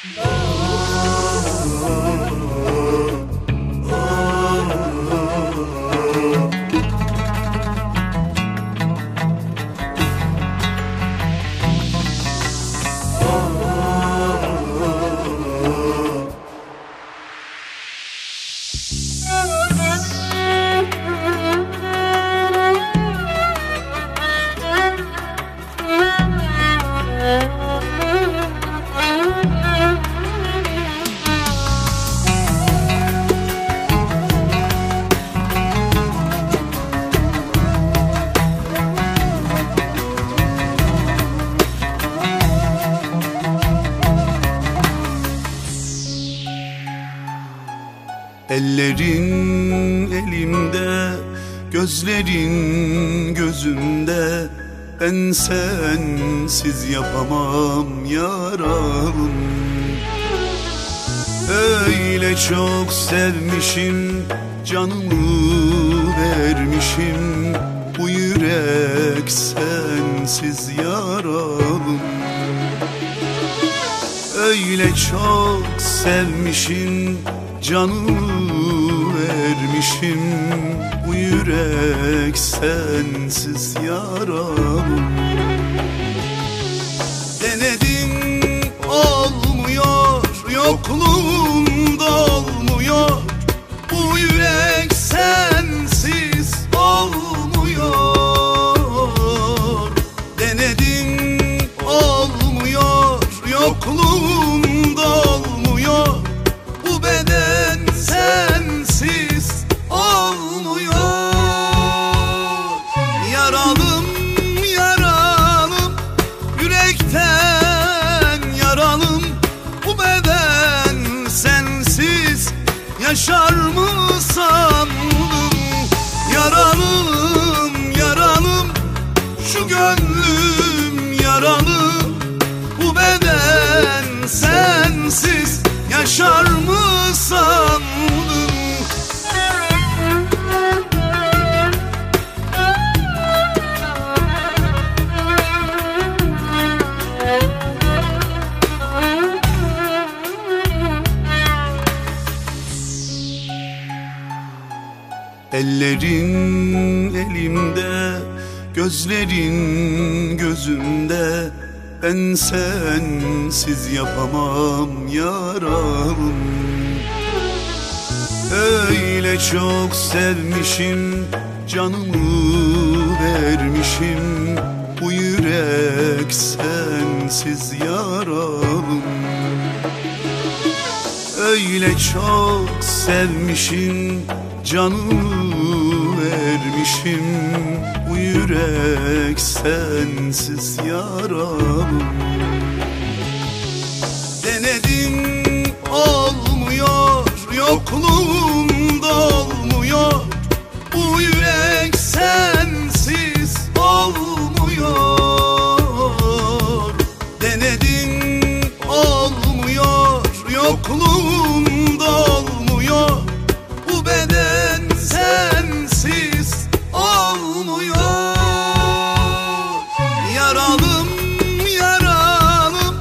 Ellerin elimde, gözlerin gözümde, ben sensiz yapamam yaralım. Öyle çok sevmişim, canımı vermişim, bu yürek sensiz yaralım. Öyle çok sevmişim, canımı vermişim, bu yürek sensiz yaralım. Denedim olmuyor, yokluğunda olmuyor, bu yürek sensiz olmuyor. Denedim olmuyor, yokluğunda olmuyor, bu beden sensiz olmuyor. Yaralım, yaralım, yürekten yaralım, bu beden sensiz yaşar mı sandım? Yaralım, yaralım, şu gönlüm yaralı, bu beden sensiz yaşar mı sandım? Ellerin elimde, gözlerin gözümde, ben sensiz yapamam yaralım. Öyle çok sevmişim, canımı vermişim, bu yürek sensiz yaralım. Öyle çok sevmişim, canımı vermişim, bu yürek sensiz yaralım. Denedim olmuyor, yokluğunda olmuyor, bu yürek sensiz olmuyor. Denedim olmuyor, yokluğunda olmuyor, bu beden sensiz olmuyor. Yaralım, yaralım,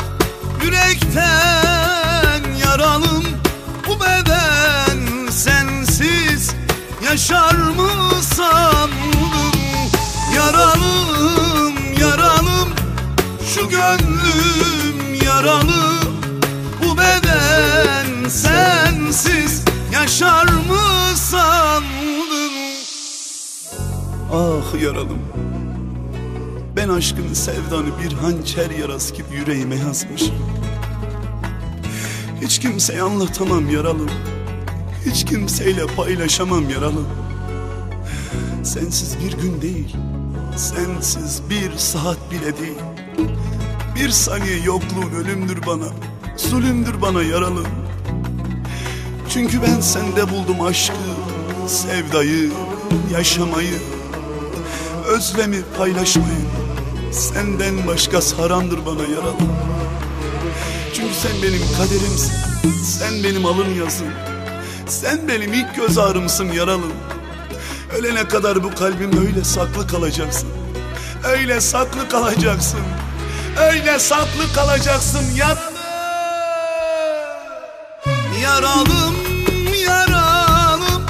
yürekten yaralım, bu beden sensiz yaşar mı sandım? Yaralım, yaralım, şu gönlüm yaralı, bu beden sensiz yaşar mı sandım? Ah yaralım, ben aşkın sevdanı bir hançer yarası gibi yüreğime yazmışım. Hiç kimseye anlatamam yaralım, hiç kimseyle paylaşamam yaralım. Sensiz bir gün değil, sensiz bir saat bile değil, bir saniye yokluğun ölümdür bana, zulümdür bana yaralım. Çünkü ben sende buldum aşkı, sevdayı, yaşamayı, özlemi paylaşmayı. Senden başka sarandır bana yaralım. Çünkü sen benim kaderimsin, sen benim alın yazım, sen benim ilk göz ağrımsın yaralım. Ölene kadar bu kalbimde öyle saklı kalacaksın, öyle saklı kalacaksın, öyle saklı kalacaksın yaralım. Yaralım, yaralım,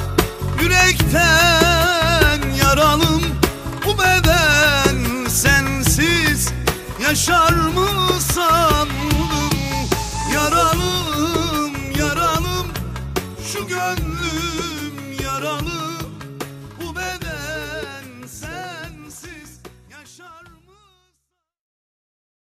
yürekten yaralım. Bu beden sensiz yaşar mı sandım? Yaralım, yaralım, şu gönlüm yaralı.